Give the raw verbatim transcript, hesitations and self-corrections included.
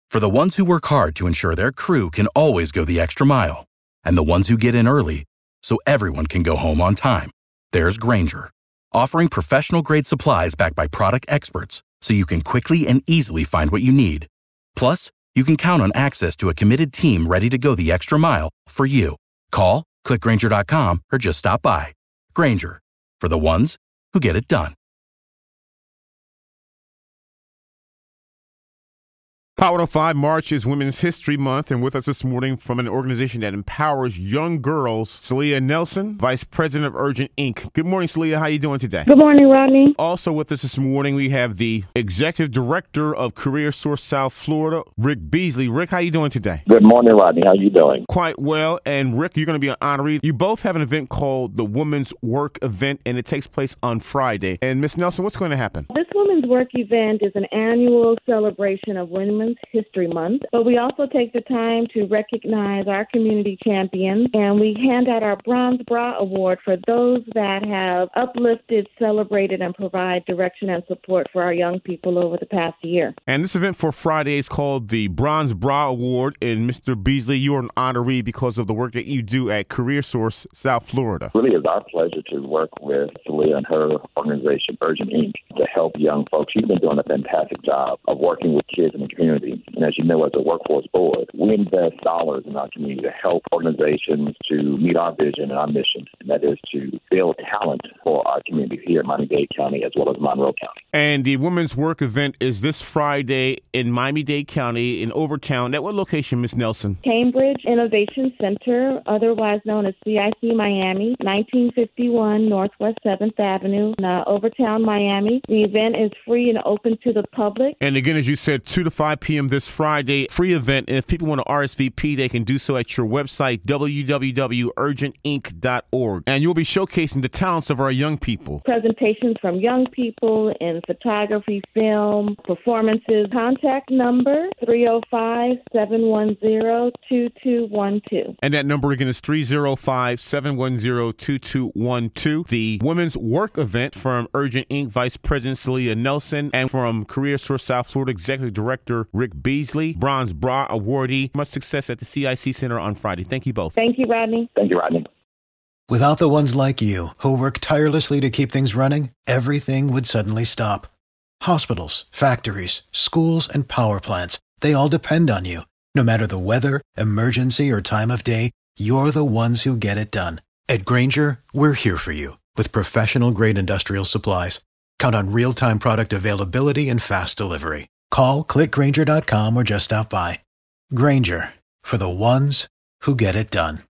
For the ones who work hard to ensure their crew can always go the extra mile, and the ones who get in early so everyone can go home on time, there's Grainger, offering professional-grade supplies backed by product experts so you can quickly and easily find what you need. Plus, you can count on access to a committed team ready to go the extra mile for you. Call, click Grainger dot com, or just stop by. Grainger, for the ones who get it done. Power oh five March is Women's History Month, and with us this morning from an organization that empowers young girls, Celia Nelson, Vice President of Urgent Incorporated. Good morning, Celia. How are you doing today? Good morning, Rodney. Also with us this morning, we have the Executive Director of Career Source South Florida, Rick Beasley. Rick, how are you doing today? Good morning, Rodney. How are you doing? Quite well. And Rick, you're going to be an honoree. You both have an event called the Women's Work Event, and it takes place on Friday. And Miss Nelson, what's going to happen? This Women's Work Event is an annual celebration of Women's History Month, but we also take the time to recognize our community champions, and we hand out our Bronze Bra Award for those that have uplifted, celebrated, and provide direction and support for our young people over the past year. And this event for Friday is called the Bronze Bra Award, and Mister Beasley, you are an honoree because of the work that you do at Career Source South Florida. It really is our pleasure to work with Celia and her organization, Urgent Incorporated, to help young folks. She's been doing a fantastic job of working with kids in the community. And as you know, as a workforce board, we invest dollars in our community to help organizations to meet our vision and our mission, and that is to build talent for our community here in Miami-Dade County as well as Monroe County. And the Women's Work Event is this Friday in Miami-Dade County in Overtown. At what location, Miss Nelson? Cambridge Innovation Center, otherwise known as C I C Miami, nineteen fifty-one Northwest seventh Avenue, in uh, Overtown, Miami. The event is free and open to the public. And again, as you said, two to five p.m. this Friday, free event. And if people want to R S V P, they can do so at your website, w w w dot urgent inc dot org. And you'll be showcasing the talents of our young people. Presentations from young people in photography, film, performances. Contact number three oh five, seven one zero, two two one two. And that number again is three oh five, seven one zero, two two one two. The Women's Work Event from Urgent Incorporated Vice President Celia Nelson, and from Career Source South Florida Executive Director Rick Beasley, Bronze Bra awardee. Much success at the C I C Center on Friday. Thank you both. Thank you, Rodney. Thank you, Rodney. Without the ones like you, who work tirelessly to keep things running, everything would suddenly stop. Hospitals, factories, schools, and power plants, they all depend on you. No matter the weather, emergency, or time of day, you're the ones who get it done. At Grainger, we're here for you with professional-grade industrial supplies. Count on real-time product availability and fast delivery. Call, click Grainger dot com, or just stop by. Grainger, for the ones who get it done.